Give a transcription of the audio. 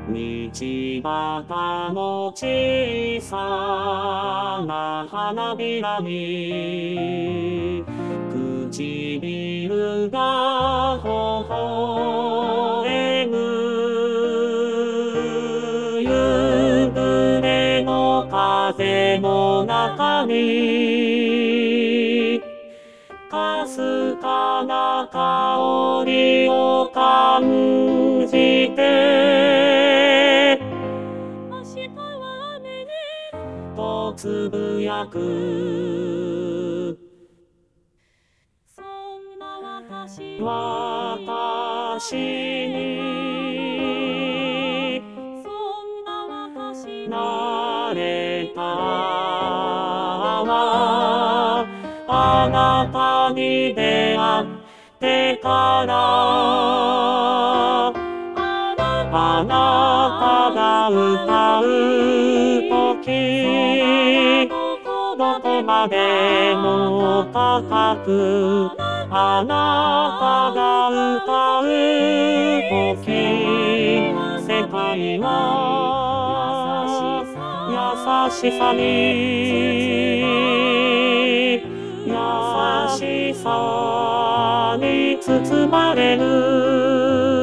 道端の小さな花びらに唇が微笑む夕暮れの風の中にかすかな香りを感じて明日は雨ねとつぶやくそんな私にそんな私なれたわあなたに出会ってからあなたが歌うときどこまでも高くあなたが歌うとき世界は優しさに優しさに包まれる